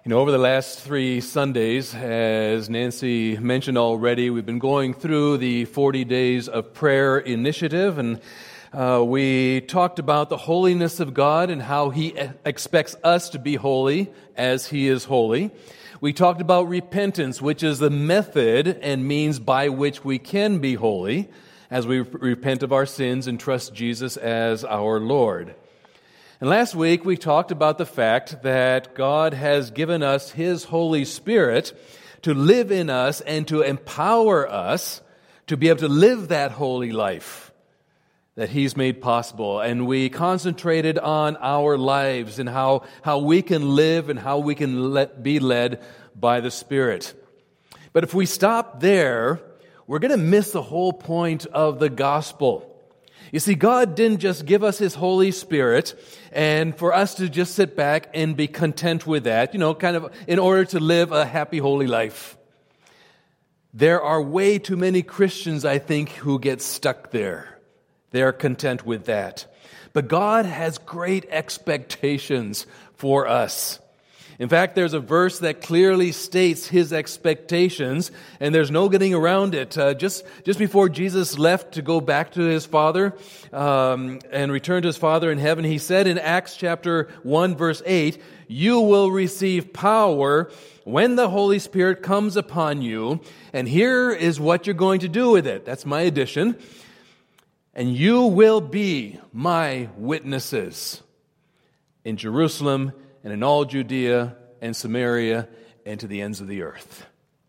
Over the last 3 Sundays, as Nancy mentioned already, we've been going through the 40 Days of Prayer initiative, and we talked about the holiness of God and how He expects us to be holy as He is holy. We talked about repentance, which is the method and means by which we can be holy as we repent of our sins and trust Jesus as our Lord. And last week we talked about the fact that God has given us His Holy Spirit to live in us and to empower us to be able to live that holy life that He's made possible. And we concentrated on our lives and how we can live and how we can be led by the Spirit. But if we stop there, we're going to miss the whole point of the gospel. You see, God didn't just give us His Holy Spirit and for us to just sit back and be content with that, kind of in order to live a happy, holy life. There are way too many Christians, I think, who get stuck there. They're content with that. But God has great expectations for us. In fact, there's a verse that clearly states His expectations, and there's no getting around it. Just before Jesus left to go back to His Father and return to His Father in heaven, He said in Acts chapter 1, verse 8, "You will receive power when the Holy Spirit comes upon you, and here is what you're going to do with it." That's my addition. "And you will be my witnesses in Jerusalem and in all Judea and Samaria and to the ends of the earth."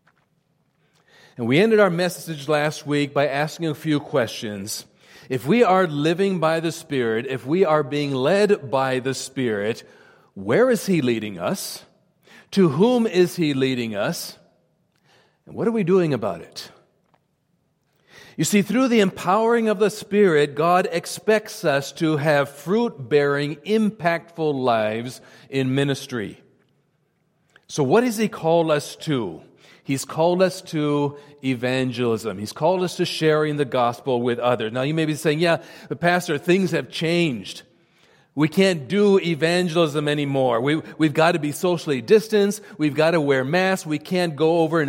And we ended our message last week by asking a few questions. If we are living by the Spirit, if we are being led by the Spirit, where is He leading us? To whom is He leading us? And what are we doing about it? You see, through the empowering of the Spirit, God expects us to have fruit-bearing, impactful lives in ministry. So what has He called us to? He's called us to evangelism. He's called us to sharing the gospel with others. Now, you may be saying, yeah, but Pastor, things have changed. We can't do evangelism anymore. We've got to be socially distanced. We've got to wear masks. We can't go over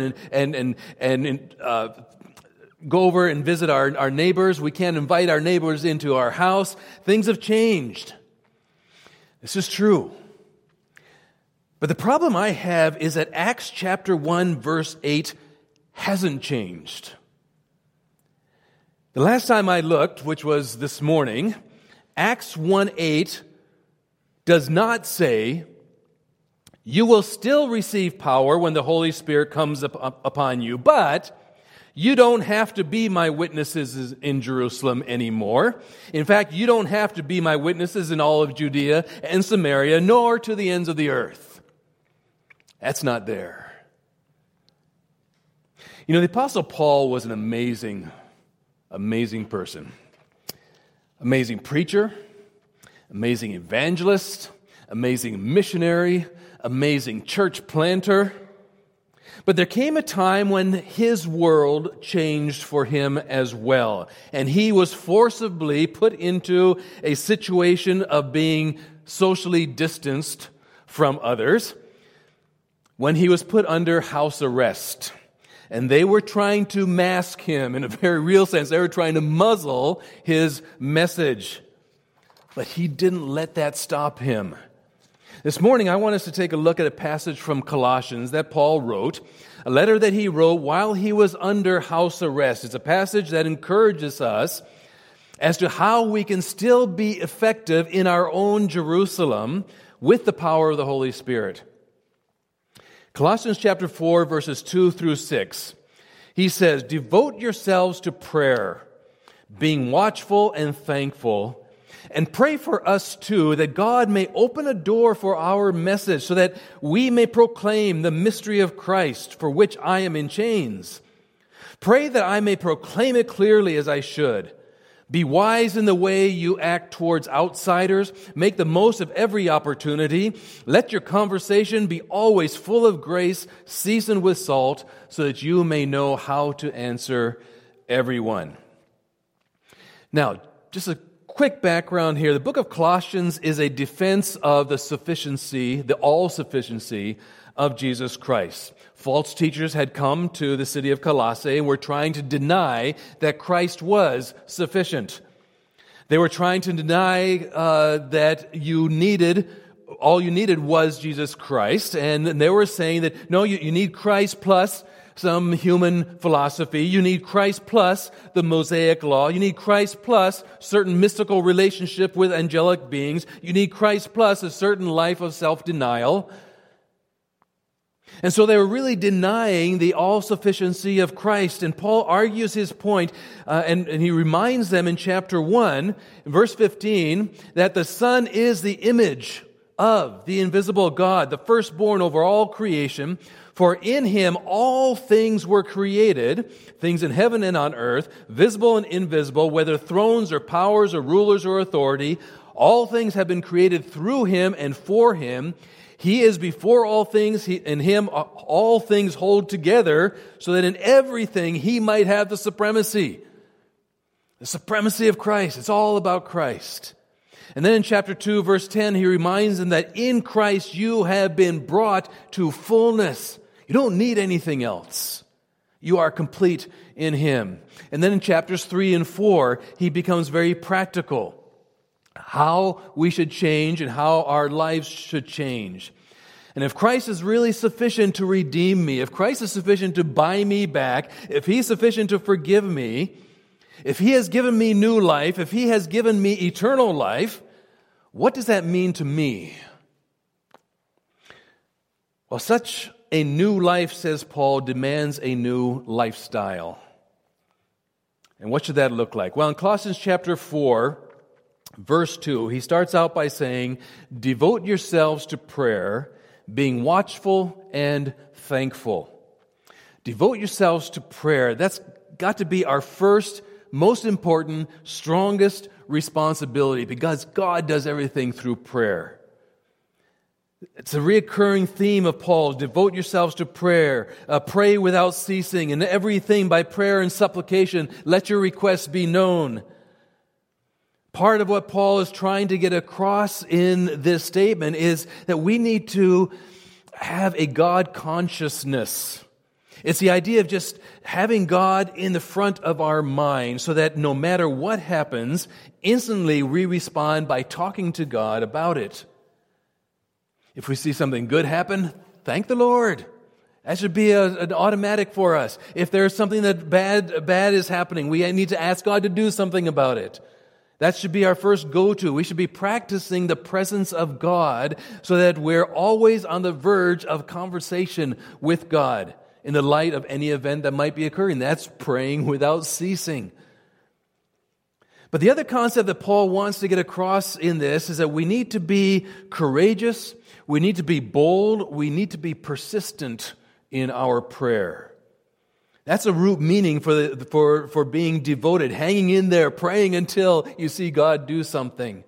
go over and visit our neighbors. We can't invite our neighbors into our house. Things have changed. This is true. But the problem I have is that Acts chapter 1, verse 8 hasn't changed. The last time I looked, which was this morning, Acts 1:8 does not say, "You will still receive power when the Holy Spirit comes upon you, but you don't have to be my witnesses in Jerusalem anymore. In fact, you don't have to be my witnesses in all of Judea and Samaria, nor to the ends of the earth." That's not there. The Apostle Paul was an amazing person. Amazing preacher, amazing evangelist, amazing missionary, amazing church planter. But there came a time when his world changed for him as well, and he was forcibly put into a situation of being socially distanced from others when he was put under house arrest. And they were trying to mask him in a very real sense. They were trying to muzzle his message. But he didn't let that stop him. This morning, I want us to take a look at a passage from Colossians that Paul wrote, a letter that he wrote while he was under house arrest. It's a passage that encourages us as to how we can still be effective in our own Jerusalem with the power of the Holy Spirit. Colossians chapter 4, verses 2 through 6. He says, "Devote yourselves to prayer, being watchful and thankful. And pray for us too, that God may open a door for our message, so that we may proclaim the mystery of Christ, for which I am in chains. Pray that I may proclaim it clearly as I should. Be wise in the way you act towards outsiders. Make the most of every opportunity. Let your conversation be always full of grace, seasoned with salt, so that you may know how to answer everyone." Now, just a quick quick background here. The book of Colossians is a defense of the sufficiency, the all-sufficiency of Jesus Christ. False teachers had come to the city of Colossae and were trying to deny that Christ was sufficient. They were trying to deny that all you needed was Jesus Christ. And they were saying that, no, you need Christ plus some human philosophy. You need Christ plus the Mosaic law. You need Christ plus certain mystical relationship with angelic beings. You need Christ plus a certain life of self-denial. And so they were really denying the all-sufficiency of Christ. And Paul argues his point, and he reminds them in chapter 1, verse 15, that the Son is the image of the invisible God, the firstborn over all creation. For in him all things were created, things in heaven and on earth, visible and invisible, whether thrones or powers or rulers or authority. All things have been created through him and for him. He is before all things. In him all things hold together, so that in everything he might have the supremacy. The supremacy of Christ. It's all about Christ. And then in chapter 2, verse 10, he reminds them that in Christ you have been brought to fullness. You don't need anything else. You are complete in him. And then in chapters 3 and 4, he becomes very practical. How we should change and how our lives should change. And if Christ is really sufficient to redeem me, if Christ is sufficient to buy me back, if he's sufficient to forgive me, if he has given me new life, if he has given me eternal life, what does that mean to me? Well, such a new life, says Paul, demands a new lifestyle. And what should that look like? Well, in Colossians chapter 4, verse 2, he starts out by saying, devote yourselves to prayer, being watchful and thankful. Devote yourselves to prayer. That's got to be our first, most important, strongest responsibility, because God does everything through prayer. It's a reoccurring theme of Paul. Devote yourselves to prayer. Pray without ceasing. And everything by prayer and supplication, let your requests be known. Part of what Paul is trying to get across in this statement is that we need to have a God consciousness. It's the idea of just having God in the front of our mind so that no matter what happens, instantly we respond by talking to God about it. If we see something good happen, thank the Lord. That should be an automatic for us. If there's something that bad is happening, we need to ask God to do something about it. That should be our first go-to. We should be practicing the presence of God so that we're always on the verge of conversation with God in the light of any event that might be occurring. That's praying without ceasing. But the other concept that Paul wants to get across in this is that we need to be courageous, we need to be bold, we need to be persistent in our prayer. That's a root meaning for being devoted, hanging in there, praying until you see God do something.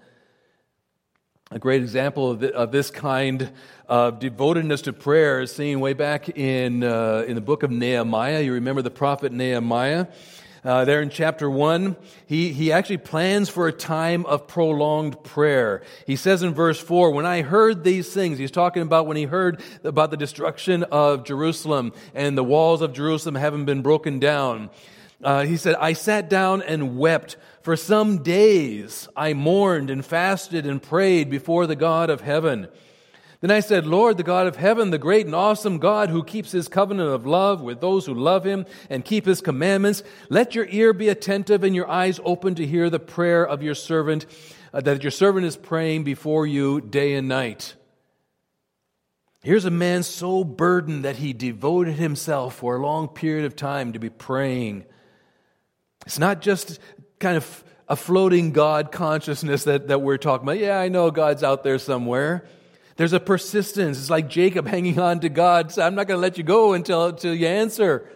A great example of this kind of devotedness to prayer is seen way back in the book of Nehemiah. You remember the prophet Nehemiah? There in chapter 1, he actually plans for a time of prolonged prayer. He says in verse 4, when I heard these things, he's talking about when he heard about the destruction of Jerusalem and the walls of Jerusalem having been broken down. He said, I sat down and wept. For some days I mourned and fasted and prayed before the God of heaven. Then I said, Lord, the God of heaven, the great and awesome God who keeps his covenant of love with those who love him and keep his commandments, let your ear be attentive and your eyes open to hear the prayer of your servant, that your servant is praying before you day and night. Here's a man so burdened that he devoted himself for a long period of time to be praying. It's not just kind of a floating God consciousness that we're talking about. Yeah, I know God's out there somewhere. There's a persistence. It's like Jacob hanging on to God. So I'm not going to let you go until you answer.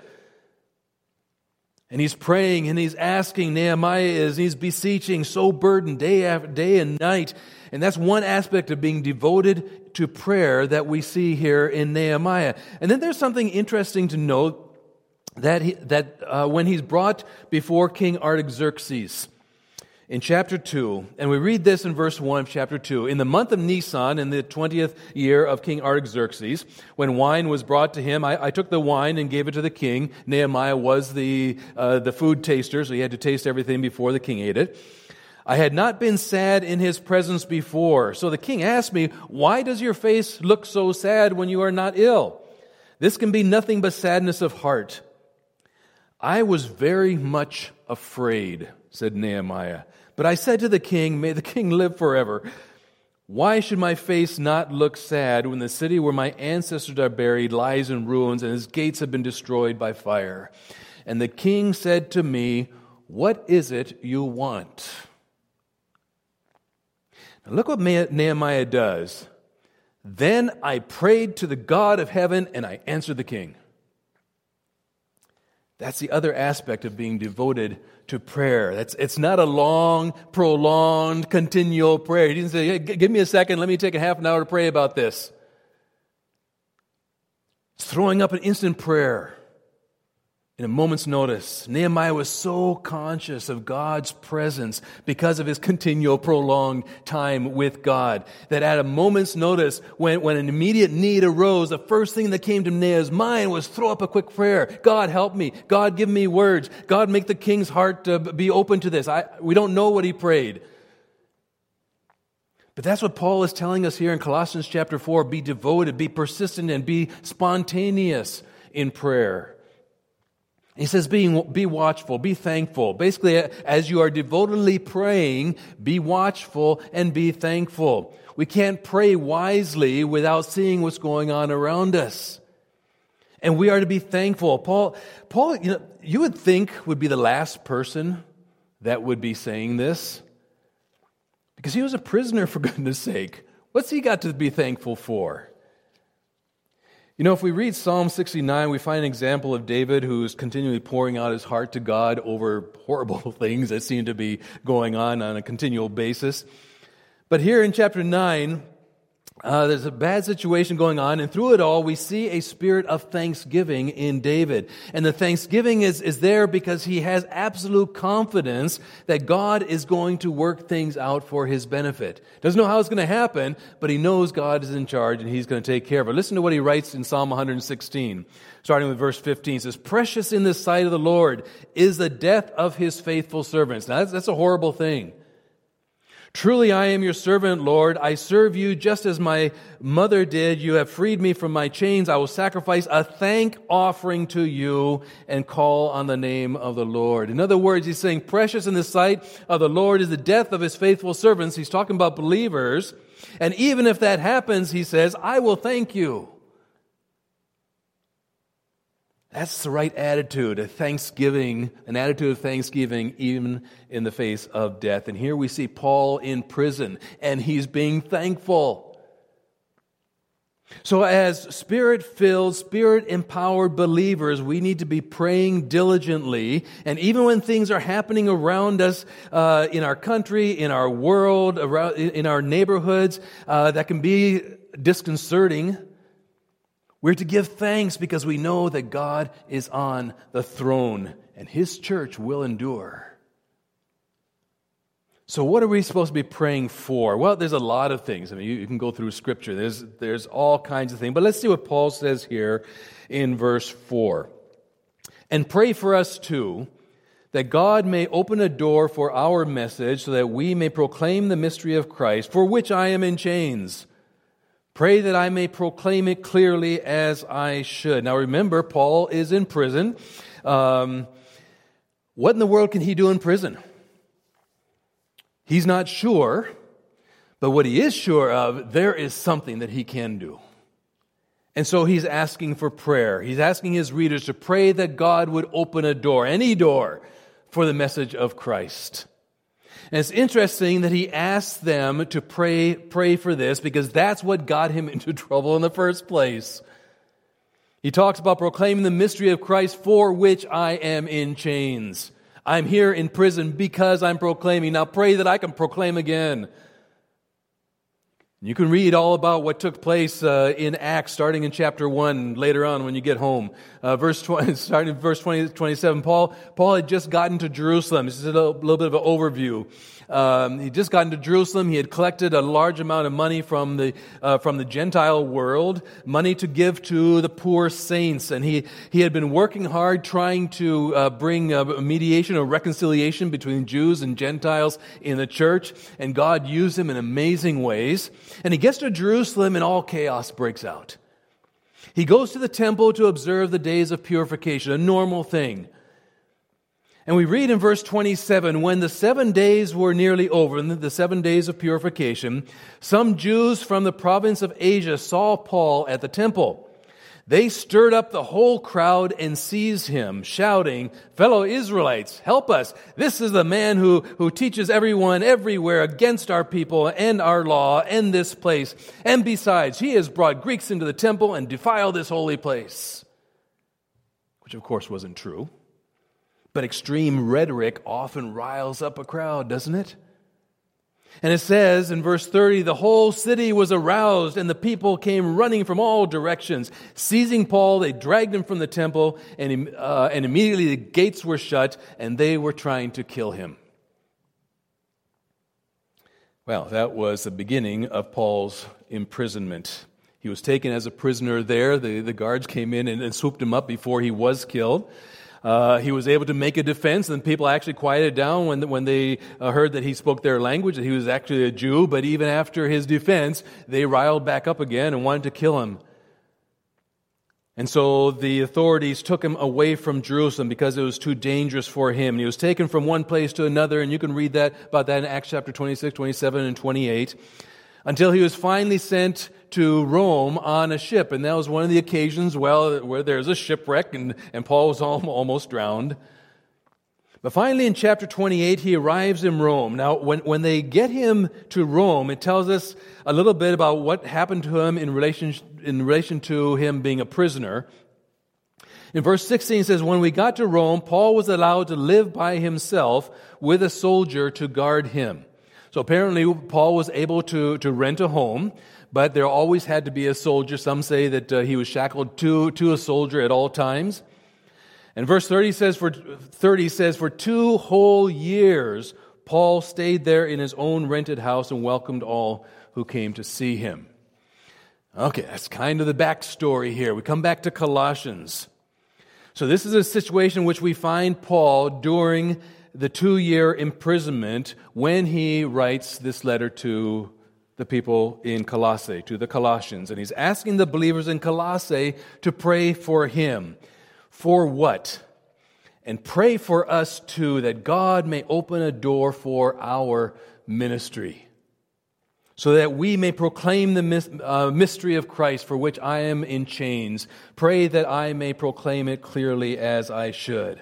And he's praying and he's asking. He's beseeching, so burdened day after day and night. And that's one aspect of being devoted to prayer that we see here in Nehemiah. And then there's something interesting to note that when he's brought before King Artaxerxes, in chapter 2, and we read this in verse 1 of chapter 2. In the month of Nisan, in the 20th year of King Artaxerxes, when wine was brought to him, I took the wine and gave it to the king. Nehemiah was the food taster, so he had to taste everything before the king ate it. I had not been sad in his presence before. So the king asked me, "Why does your face look so sad when you are not ill? This can be nothing but sadness of heart." "I was very much afraid," said Nehemiah. "But I said to the king, may the king live forever. Why should my face not look sad when the city where my ancestors are buried lies in ruins and its gates have been destroyed by fire?" And the king said to me, "What is it you want?" Now look what Nehemiah does. "Then I prayed to the God of heaven and I answered the king." That's the other aspect of being devoted to prayer. It's not a long, prolonged, continual prayer. He didn't say, "Hey, give me a second, let me take a half an hour to pray about this." It's throwing up an instant prayer in a moment's notice. Nehemiah was so conscious of God's presence because of his continual, prolonged time with God, that at a moment's notice, when an immediate need arose, the first thing that came to Nehemiah's mind was throw up a quick prayer. "God, help me. God, give me words. God, make the king's heart be open to this." We don't know what he prayed. But that's what Paul is telling us here in Colossians chapter 4. Be devoted, be persistent, and be spontaneous in prayer. He says, be watchful, be thankful. Basically, as you are devotedly praying, be watchful and be thankful. We can't pray wisely without seeing what's going on around us. And we are to be thankful. Paul, you would think would be the last person that would be saying this, because he was a prisoner, for goodness sake. What's he got to be thankful for? If we read Psalm 69, we find an example of David who's continually pouring out his heart to God over horrible things that seem to be going on a continual basis. But here in chapter 9, there's a bad situation going on, and through it all, we see a spirit of thanksgiving in David. And the thanksgiving is there because he has absolute confidence that God is going to work things out for his benefit. Doesn't know how it's going to happen, but he knows God is in charge and he's going to take care of it. Listen to what he writes in Psalm 116, starting with verse 15. It says, "Precious in the sight of the Lord is the death of his faithful servants." Now, that's a horrible thing. "Truly I am your servant, Lord. I serve you just as my mother did. You have freed me from my chains. I will sacrifice a thank offering to you and call on the name of the Lord." In other words, he's saying, precious in the sight of the Lord is the death of his faithful servants. He's talking about believers. And even if that happens, he says, I will thank you. That's the right attitude, an attitude of thanksgiving even in the face of death. And here we see Paul in prison, and he's being thankful. So as Spirit-filled, Spirit-empowered believers, we need to be praying diligently. And even when things are happening around us, in our country, in our world, in our neighborhoods, that can be disconcerting, we're to give thanks because we know that God is on the throne and His church will endure. So what are we supposed to be praying for? Well, there's a lot of things. I mean, you can go through Scripture. There's all kinds of things. But let's see what Paul says here in verse 4. "And pray for us too, that God may open a door for our message so that we may proclaim the mystery of Christ, for which I am in chains. Pray that I may proclaim it clearly as I should." Now remember, Paul is in prison. What in the world can he do in prison? He's not sure, but what he is sure of, there is something that he can do. And so he's asking for prayer. He's asking his readers to pray that God would open a door, any door, for the message of Christ. And it's interesting that he asked them to pray for this, because that's what got him into trouble in the first place. He talks about proclaiming the mystery of Christ, for which I am in chains. I'm here in prison because I'm proclaiming. Now pray that I can proclaim again. You can read all about what took place in Acts, starting in chapter 1, later on when you get home. Starting in verse 27, Paul had just gotten to Jerusalem. This is a little bit of an overview. He'd just gotten to Jerusalem. He had collected a large amount of money from the Gentile world, money to give to the poor saints. And he had been working hard trying to bring a mediation or reconciliation between Jews and Gentiles in the church. And God used him in amazing ways. And he gets to Jerusalem and all chaos breaks out. He goes to the temple to observe the days of purification, a normal thing. And we read in verse 27, when the 7 days were nearly over, the 7 days of purification, some Jews from the province of Asia saw Paul at the temple. They stirred up the whole crowd and seized him, shouting, "Fellow Israelites, help us! This is the man who teaches everyone everywhere against our people and our law and this place. And besides, he has brought Greeks into the temple and defiled this holy place." Which of course wasn't true. But extreme rhetoric often riles up a crowd, doesn't it? And it says in verse 30, the whole city was aroused and the people came running from all directions. Seizing Paul, they dragged him from the temple and immediately the gates were shut and they were trying to kill him. Well, that was the beginning of Paul's imprisonment. He was taken as a prisoner there. The guards came in and swooped him up before he was killed. He was able to make a defense, and people actually quieted down when they heard that he spoke their language, that he was actually a Jew. But even after his defense, they riled back up again and wanted to kill him. And so the authorities took him away from Jerusalem because it was too dangerous for him. And he was taken from one place to another, and you can read about that in Acts chapter 26, 27, and 28, until he was finally sent to Rome on a ship. And that was one of the occasions, where there's a shipwreck and Paul was almost drowned. But finally in chapter 28, he arrives in Rome. Now, when they get him to Rome, it tells us a little bit about what happened to him in relation to him being a prisoner. In verse 16 it says, when we got to Rome, Paul was allowed to live by himself with a soldier to guard him. So apparently Paul was able to rent a home, but there always had to be a soldier. Some say that he was shackled to a soldier at all times. And verse 30 says, for 2 whole years, Paul stayed there in his own rented house and welcomed all who came to see him. Okay, that's kind of the backstory here. We come back to Colossians. So this is a situation in which we find Paul during the 2-year imprisonment when he writes this letter to the people in Colossae, to the Colossians. And he's asking the believers in Colossae to pray for him. For what? And pray for us too, that God may open a door for our ministry, so that we may proclaim the mystery of Christ, for which I am in chains. Pray that I may proclaim it clearly as I should.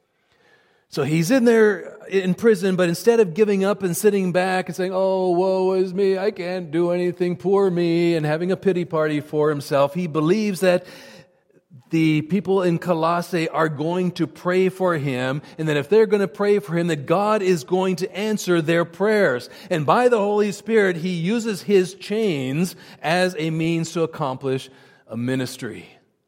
So he's in there in prison, but instead of giving up and sitting back and saying, "Oh, woe is me, I can't do anything, poor me," and having a pity party for himself, he believes that the people in Colossae are going to pray for him, and that if they're going to pray for him, that God is going to answer their prayers. And by the Holy Spirit, he uses his chains as a means to accomplish a ministry.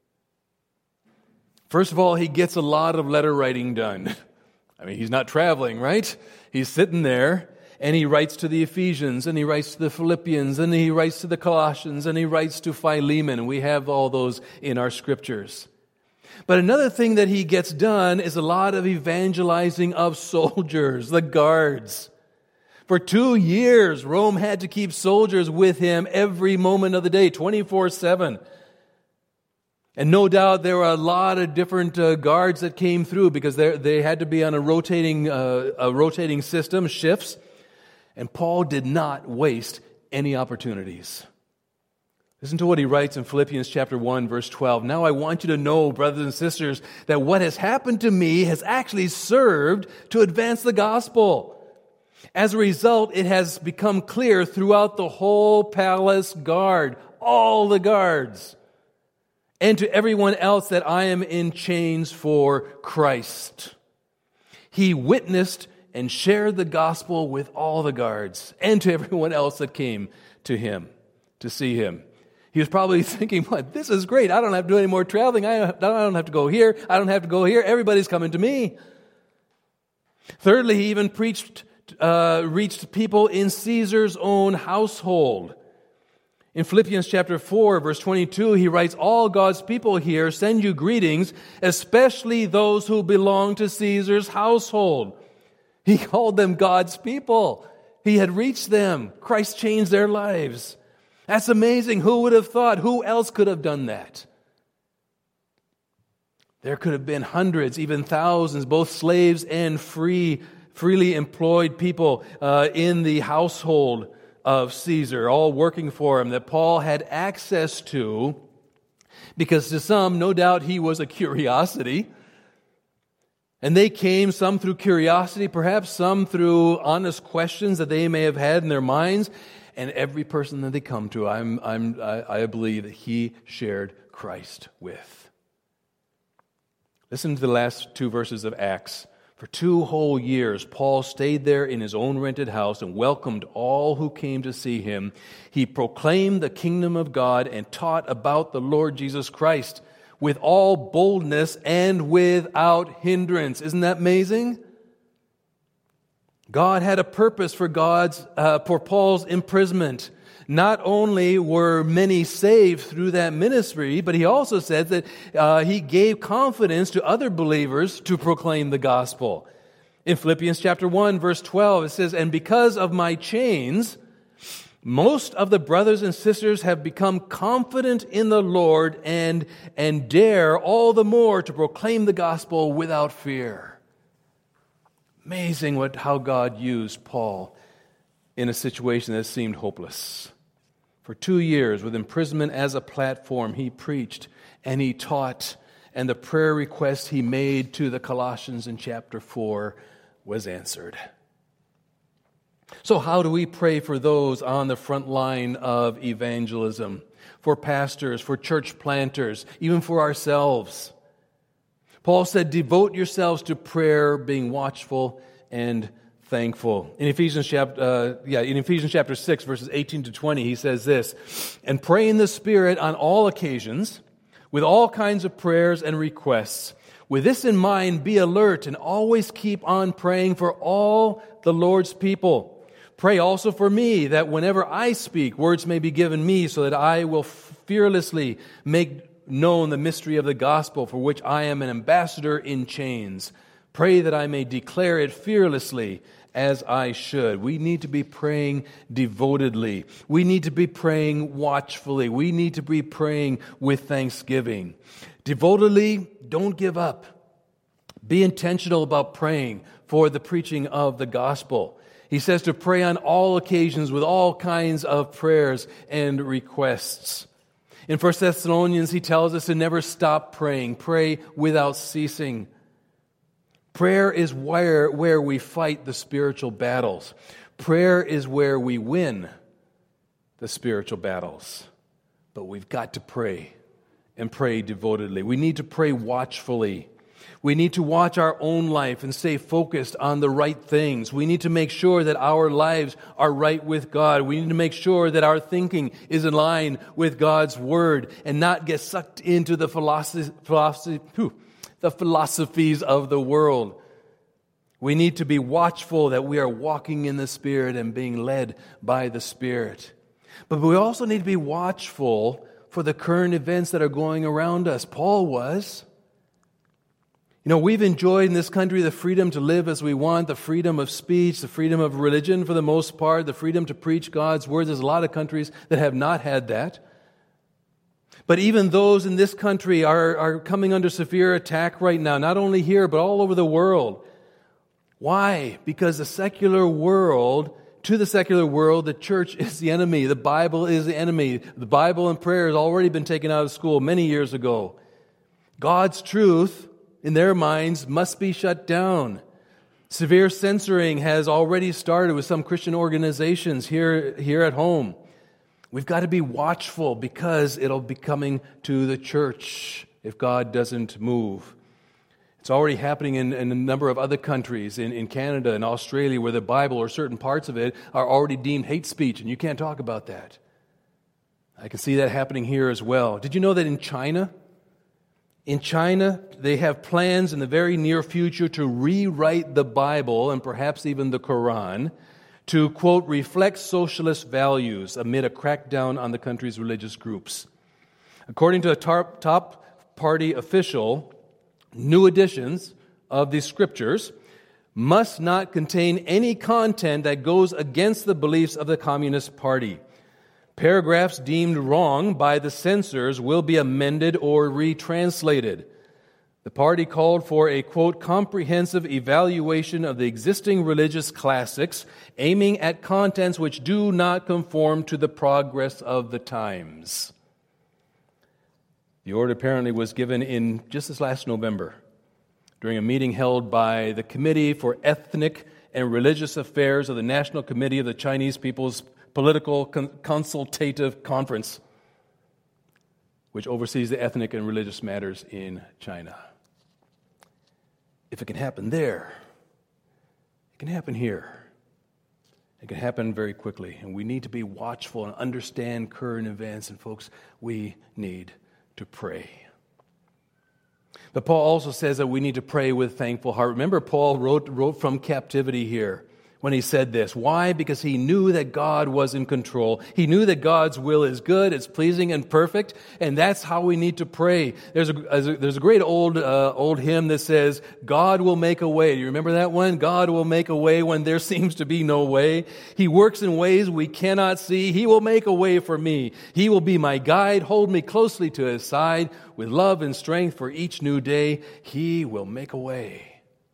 First of all, he gets a lot of letter writing done. I mean, he's not traveling, right? He's sitting there, and he writes to the Ephesians, and he writes to the Philippians, and he writes to the Colossians, and he writes to Philemon. We have all those in our scriptures. But another thing that he gets done is a lot of evangelizing of soldiers, the guards. For 2 years, Rome had to keep soldiers with him every moment of the day, 24/7. And no doubt there were a lot of different guards that came through because they had to be on a rotating system, shifts. And Paul did not waste any opportunities. Listen to what he writes in Philippians chapter 1, verse 12. Now I want you to know, brothers and sisters, that what has happened to me has actually served to advance the gospel. As a result, it has become clear throughout the whole palace guard, all the guards, and to everyone else that I am in chains for Christ. He witnessed and shared the gospel with all the guards and to everyone else that came to him to see him. He was probably thinking, "What? This is great. I don't have to do any more traveling. I don't have to go here. I don't have to go here. Everybody's coming to me." Thirdly, he even preached reached people in Caesar's own household. In Philippians chapter 4, verse 22, he writes, "All God's people here send you greetings, especially those who belong to Caesar's household." He called them God's people. He had reached them. Christ changed their lives. That's amazing. Who would have thought? Who else could have done that? There could have been hundreds, even thousands, both slaves and freely employed people in the household of Caesar, all working for him, that Paul had access to, because to some, no doubt, he was a curiosity. And they came, some through curiosity, perhaps some through honest questions that they may have had in their minds. And every person that they come to, I believe that he shared Christ with. Listen to the last two verses of Acts. For 2 whole years, Paul stayed there in his own rented house and welcomed all who came to see him. He proclaimed the kingdom of God and taught about the Lord Jesus Christ with all boldness and without hindrance. Isn't that amazing? God had a purpose for Paul's imprisonment. Not only were many saved through that ministry, but he also said that he gave confidence to other believers to proclaim the gospel. In Philippians chapter 1, verse 12, it says, "And because of my chains, most of the brothers and sisters have become confident in the Lord and dare all the more to proclaim the gospel without fear." Amazing how God used Paul in a situation that seemed hopeless. For 2 years, with imprisonment as a platform, he preached and he taught, and the prayer request he made to the Colossians in chapter 4 was answered. So how do we pray for those on the front line of evangelism? For pastors, for church planters, even for ourselves? Paul said, "Devote yourselves to prayer, being watchful and thankful." In Ephesians chapter 6, verses 18 to 20, he says this, "And pray in the Spirit on all occasions, with all kinds of prayers and requests. With this in mind, be alert and always keep on praying for all the Lord's people. Pray also for me, that whenever I speak, words may be given me, so that I will fearlessly make known the mystery of the gospel, for which I am an ambassador in chains. Pray that I may declare it fearlessly as I should." We need to be praying devotedly. We need to be praying watchfully. We need to be praying with thanksgiving. Devotedly, don't give up. Be intentional about praying for the preaching of the gospel. He says to pray on all occasions with all kinds of prayers and requests. In 1 Thessalonians, he tells us to never stop praying. Pray without ceasing. Prayer is where we fight the spiritual battles. Prayer is where we win the spiritual battles. But we've got to pray, and pray devotedly. We need to pray watchfully. We need to watch our own life and stay focused on the right things. We need to make sure that our lives are right with God. We need to make sure that our thinking is in line with God's Word and not get sucked into the philosophies of the world. We need to be watchful that we are walking in the Spirit and being led by the Spirit. But we also need to be watchful for the current events that are going around us. Paul was. You know, we've enjoyed in this country the freedom to live as we want, the freedom of speech, the freedom of religion for the most part, the freedom to preach God's word. There's a lot of countries that have not had that. But even those in this country are coming under severe attack right now, not only here, but all over the world. Why? Because to the secular world, the church is the enemy. The Bible is the enemy. The Bible and prayer has already been taken out of school many years ago. God's truth, in their minds, must be shut down. Severe censoring has already started with some Christian organizations here at home. We've got to be watchful because it'll be coming to the church if God doesn't move. It's already happening in a number of other countries, in Canada and Australia, where the Bible or certain parts of it are already deemed hate speech, and you can't talk about that. I can see that happening here as well. Did you know that in China, In China, they have plans in the very near future to rewrite the Bible and perhaps even the Quran to, quote, reflect socialist values amid a crackdown on the country's religious groups. According to a top party official, new editions of the scriptures must not contain any content that goes against the beliefs of the Communist Party. Paragraphs deemed wrong by the censors will be amended or retranslated. The party called for a, quote, comprehensive evaluation of the existing religious classics, aiming at contents which do not conform to the progress of the times. The order apparently was given in just this last November during a meeting held by the Committee for Ethnic and Religious Affairs of the National Committee of the Chinese People's Political Consultative Conference, which oversees the ethnic and religious matters in China. If it can happen there, it can happen here. It can happen very quickly, and we need to be watchful and understand current events, and folks, we need to pray. But Paul also says that we need to pray with thankful heart. Remember, Paul wrote from captivity here when he said this. Why? Because he knew that God was in control. He knew that God's will is good, it's pleasing and perfect, and that's how we need to pray. There's a great old hymn that says, God will make a way. Do you remember that one? God will make a way when there seems to be no way. He works in ways we cannot see. He will make a way for me. He will be my guide, hold me closely to His side. With love and strength for each new day, He will make a way.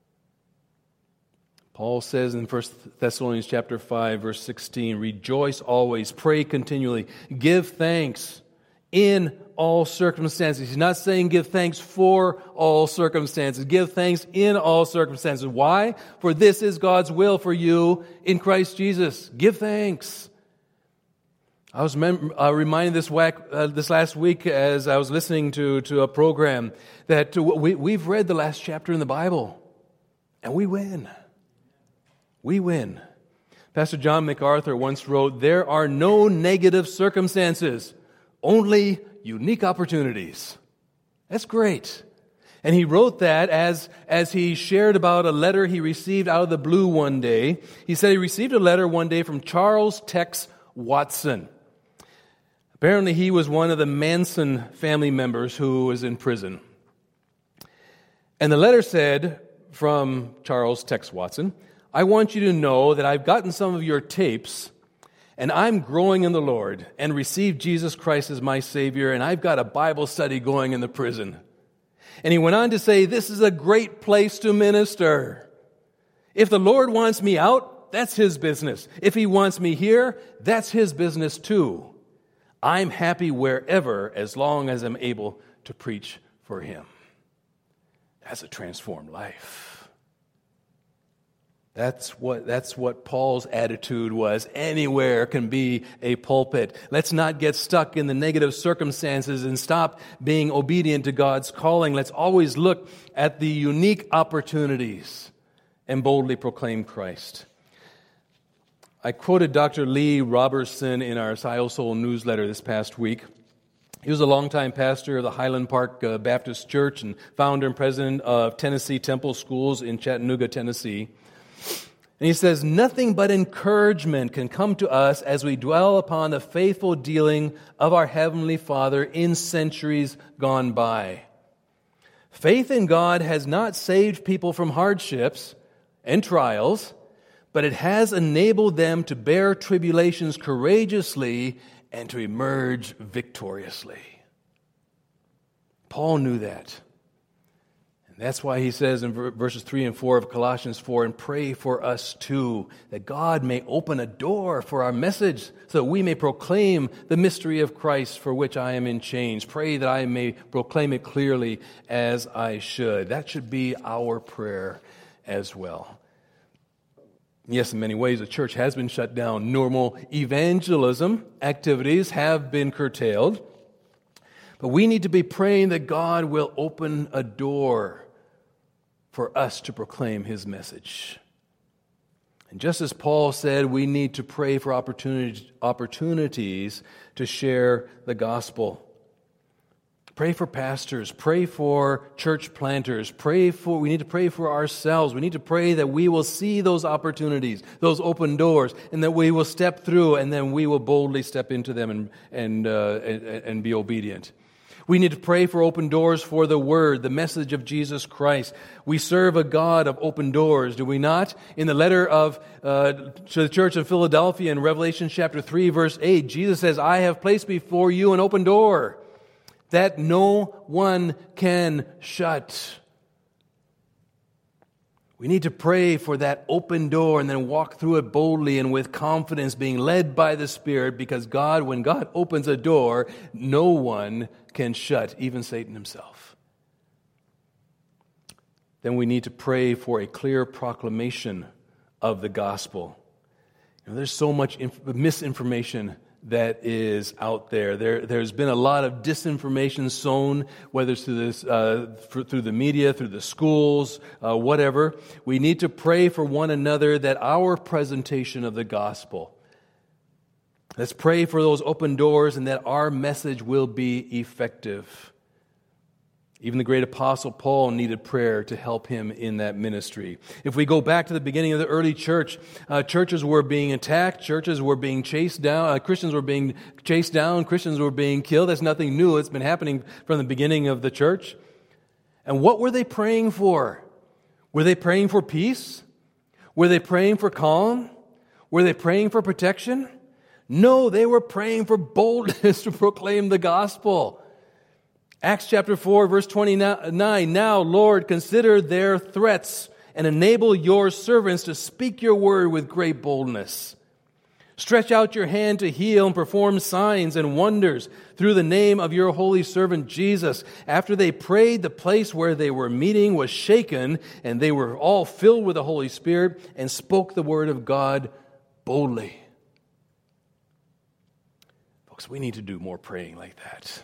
Paul says in 1 Thessalonians chapter 5, verse 16, rejoice always, pray continually, give thanks in all circumstances. He's not saying give thanks for all circumstances. Give thanks in all circumstances. Why? For this is God's will for you in Christ Jesus. Give thanks. I was reminded this last week as I was listening to a program that we've read the last chapter in the Bible, and we win. We win. Pastor John MacArthur once wrote, there are no negative circumstances, only unique opportunities. That's great. And he wrote that as he shared about a letter he received out of the blue one day. He said he received a letter one day from Charles Tex Watson. Apparently he was one of the Manson family members who was in prison. And the letter said from Charles Tex Watson, I want you to know that I've gotten some of your tapes, and I'm growing in the Lord and received Jesus Christ as my Savior, and I've got a Bible study going in the prison. And he went on to say, this is a great place to minister. If the Lord wants me out, that's His business. If He wants me here, that's His business too. I'm happy wherever as long as I'm able to preach for Him. That's a transformed life. That's what Paul's attitude was. Anywhere can be a pulpit. Let's not get stuck in the negative circumstances and stop being obedient to God's calling. Let's always look at the unique opportunities and boldly proclaim Christ. I quoted Dr. Lee Robertson in our Scio Soul newsletter this past week. He was a longtime pastor of the Highland Park Baptist Church and founder and president of Tennessee Temple Schools in Chattanooga, Tennessee. And he says, nothing but encouragement can come to us as we dwell upon the faithful dealing of our Heavenly Father in centuries gone by. Faith in God has not saved people from hardships and trials, but it has enabled them to bear tribulations courageously and to emerge victoriously. Paul knew that. That's why he says in verses 3 and 4 of Colossians 4, and pray for us too, that God may open a door for our message so that we may proclaim the mystery of Christ for which I am in chains. Pray that I may proclaim it clearly as I should. That should be our prayer as well. Yes, in many ways, the church has been shut down. Normal evangelism activities have been curtailed. But we need to be praying that God will open a door for us to proclaim His message. And just as Paul said, we need to pray for opportunities to share the gospel. Pray for pastors. Pray for church planters. We need to pray for ourselves. We need to pray that we will see those opportunities, those open doors, and that we will step through, and then we will boldly step into them and be obedient. We need to pray for open doors for the Word, the message of Jesus Christ. We serve a God of open doors, do we not? In the letter to the church of Philadelphia in Revelation chapter 3, verse 8, Jesus says, I have placed before you an open door that no one can shut. We need to pray for that open door and then walk through it boldly and with confidence, being led by the Spirit, because when God opens a door, no one can shut, even Satan himself. Then we need to pray for a clear proclamation of the gospel. There's so much misinformation that is out there. There's been a lot of disinformation sown, whether it's through the media, through the schools, whatever. We need to pray for one another that our presentation of the gospel, let's pray for those open doors and that our message will be effective. Even the great apostle Paul needed prayer to help him in that ministry. If we go back to the beginning of the early church, churches were being attacked, churches were being chased down, Christians were being chased down, Christians were being killed. That's nothing new. It's been happening from the beginning of the church. And what were they praying for? Were they praying for peace? Were they praying for calm? Were they praying for protection? No, they were praying for boldness to proclaim the gospel. Acts chapter 4, verse 29, now, Lord, consider their threats and enable your servants to speak your word with great boldness. Stretch out your hand to heal and perform signs and wonders through the name of your holy servant Jesus. After they prayed, the place where they were meeting was shaken, and they were all filled with the Holy Spirit and spoke the word of God boldly. Folks, we need to do more praying like that.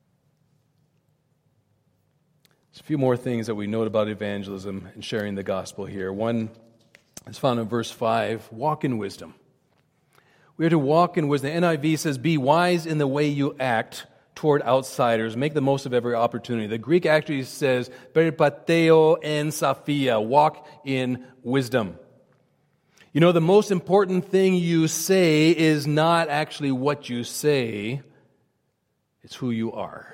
There's a few more things that we note about evangelism and sharing the gospel here. One is found in verse 5, walk in wisdom. We are to walk in wisdom. The NIV says, be wise in the way you act toward outsiders. Make the most of every opportunity. The Greek actually says, peripateo en sophia, walk in wisdom. You know, the most important thing you say is not actually what you say, it's who you are.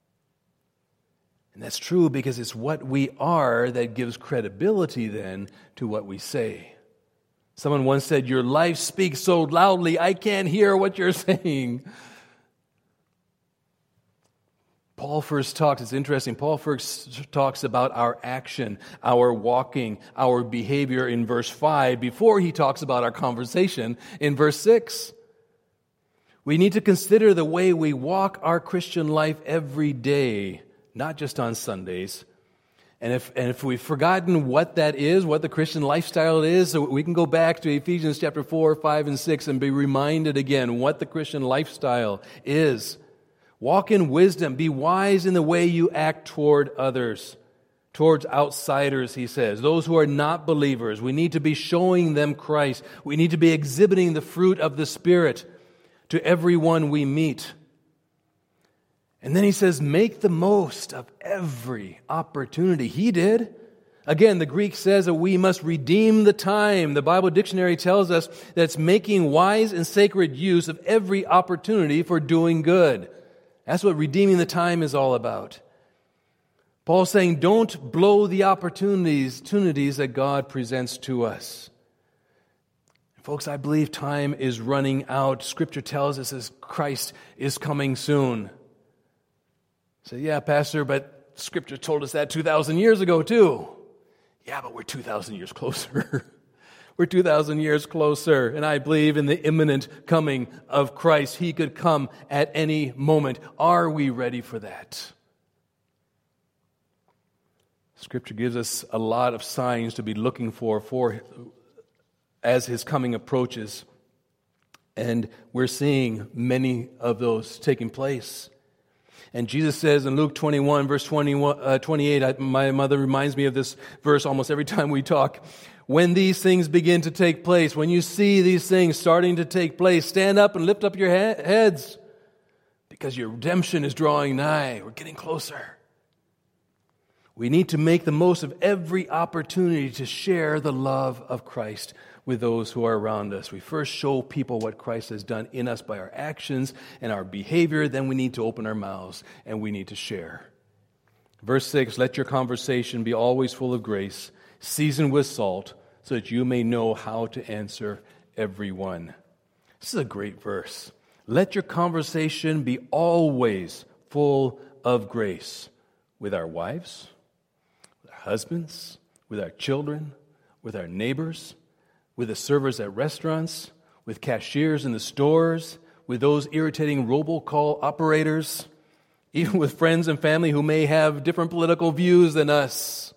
And that's true because it's what we are that gives credibility then to what we say. Someone once said, your life speaks so loudly, I can't hear what you're saying. Paul first talks, it's interesting, Paul first talks about our action, our walking, our behavior in verse 5 before he talks about our conversation in verse 6. We need to consider the way we walk our Christian life every day, not just on Sundays. And if we've forgotten what that is, what the Christian lifestyle is, so we can go back to Ephesians chapter 4, 5, and 6 and be reminded again what the Christian lifestyle is. Walk in wisdom. Be wise in the way you act toward others, towards outsiders, he says. Those who are not believers, we need to be showing them Christ. We need to be exhibiting the fruit of the Spirit to everyone we meet. And then he says, make the most of every opportunity. He did. Again, the Greek says that we must redeem the time. The Bible dictionary tells us that it's making wise and sacred use of every opportunity for doing good. That's what redeeming the time is all about. Paul's saying, don't blow the opportunities that God presents to us. Folks, I believe time is running out. Scripture tells us as Christ is coming soon. Say, yeah, Pastor, but Scripture told us that 2,000 years ago too. Yeah, but we're 2,000 years closer. We're 2,000 years closer, and I believe in the imminent coming of Christ. He could come at any moment. Are we ready for that? Scripture gives us a lot of signs to be looking for as His coming approaches, and we're seeing many of those taking place. And Jesus says in Luke 21, verse 28, my mother reminds me of this verse almost every time we talk. When these things begin to take place, when you see these things starting to take place, stand up and lift up your heads, because your redemption is drawing nigh. We're getting closer. We need to make the most of every opportunity to share the love of Christ with those who are around us. We first show people what Christ has done in us by our actions and our behavior. Then we need to open our mouths and we need to share. Verse 6, let your conversation be always full of grace, seasoned with salt, so that you may know how to answer everyone. This is a great verse. Let your conversation be always full of grace with our wives, with our husbands, with our children, with our neighbors, with the servers at restaurants, with cashiers in the stores, with those irritating robocall operators, even with friends and family who may have different political views than us.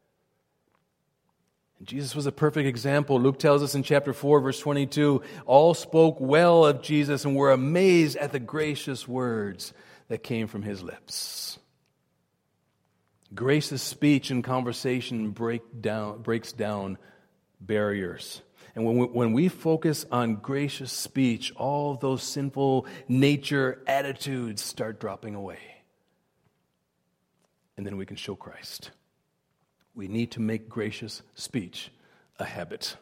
And Jesus was a perfect example. Luke tells us in chapter 4, verse 22, all spoke well of Jesus and were amazed at the gracious words that came from his lips. Gracious speech and conversation breaks down barriers. And when we focus on gracious speech, all those sinful nature attitudes start dropping away. And then we can show Christ. We need to make gracious speech a habit.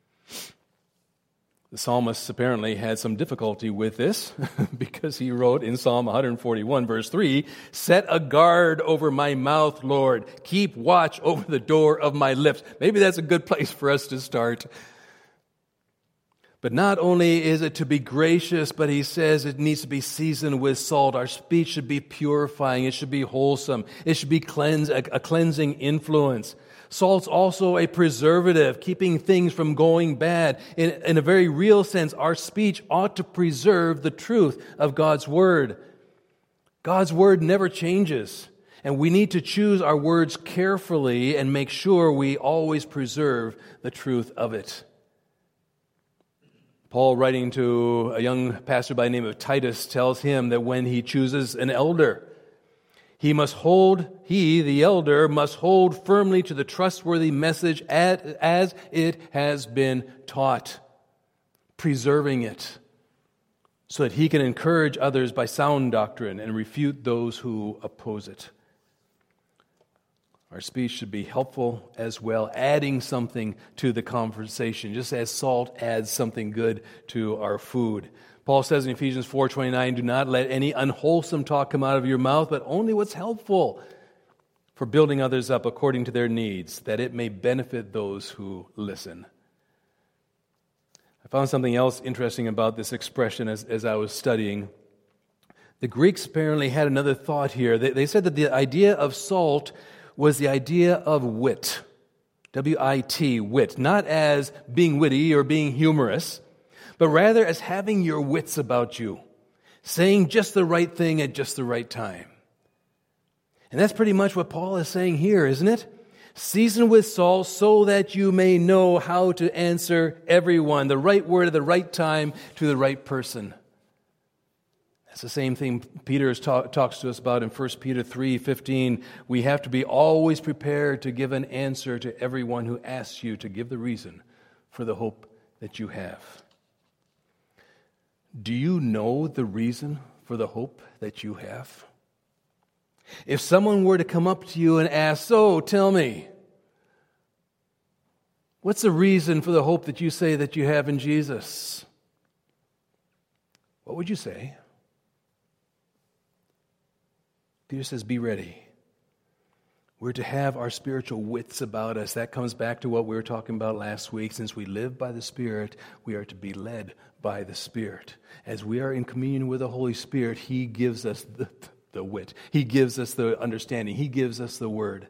The psalmist apparently had some difficulty with this because he wrote in Psalm 141, verse 3, set a guard over my mouth, Lord. Keep watch over the door of my lips. Maybe that's a good place for us to start. But not only is it to be gracious, but he says it needs to be seasoned with salt. Our speech should be purifying. It should be wholesome. It should be a cleansing influence. Salt's also a preservative, keeping things from going bad. In a very real sense, our speech ought to preserve the truth of God's Word. God's Word never changes, and we need to choose our words carefully and make sure we always preserve the truth of it. Paul, writing to a young pastor by the name of Titus, tells him that when he chooses an elder, the elder must hold firmly to the trustworthy message as it has been taught, preserving it, so that he can encourage others by sound doctrine and refute those who oppose it. Our speech should be helpful as well, adding something to the conversation, just as salt adds something good to our food. Paul says in Ephesians 4:29, do not let any unwholesome talk come out of your mouth, but only what's helpful for building others up according to their needs, that it may benefit those who listen. I found something else interesting about this expression as I was studying. The Greeks apparently had another thought here. They said that the idea of salt was the idea of wit, W-I-T, wit, not as being witty or being humorous, but rather as having your wits about you, saying just the right thing at just the right time. And that's pretty much what Paul is saying here, isn't it? Season with salt so that you may know how to answer everyone, the right word at the right time to the right person. That's the same thing Peter talks to us about in 1 Peter 3:15. We have to be always prepared to give an answer to everyone who asks you to give the reason for the hope that you have. Do you know the reason for the hope that you have? If someone were to come up to you and ask, so tell me, what's the reason for the hope that you say that you have in Jesus? What would you say? Peter says, be ready. We're to have our spiritual wits about us. That comes back to what we were talking about last week. Since we live by the Spirit, we are to be led by the Spirit. As we are in communion with the Holy Spirit, He gives us the wit. He gives us the understanding. He gives us the Word.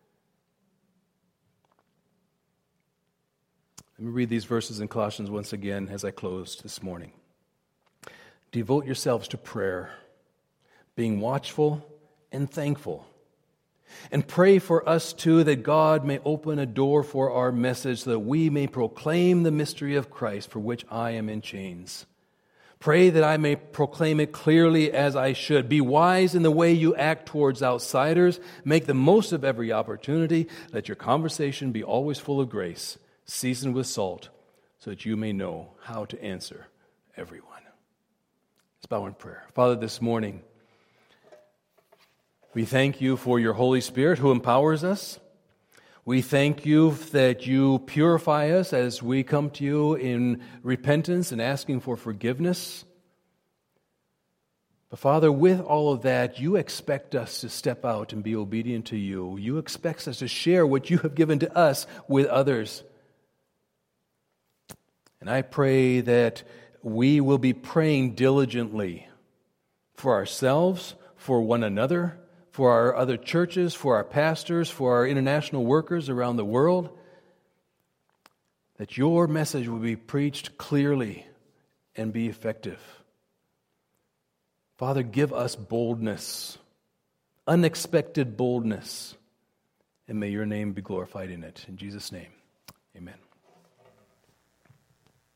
Let me read these verses in Colossians once again as I close this morning. Devote yourselves to prayer, being watchful and thankful. And pray for us too that God may open a door for our message so that we may proclaim the mystery of Christ for which I am in chains. Pray that I may proclaim it clearly as I should. Be wise in the way you act towards outsiders. Make the most of every opportunity. Let your conversation be always full of grace, seasoned with salt, so that you may know how to answer everyone. Let's bow in prayer. Father, this morning, we thank you for your Holy Spirit who empowers us. We thank you that you purify us as we come to you in repentance and asking for forgiveness. But Father, with all of that, you expect us to step out and be obedient to you. You expect us to share what you have given to us with others. And I pray that we will be praying diligently for ourselves, for one another, for our other churches, for our pastors, for our international workers around the world, that your message will be preached clearly and be effective. Father, give us boldness, unexpected boldness, and may your name be glorified in it. In Jesus' name, amen.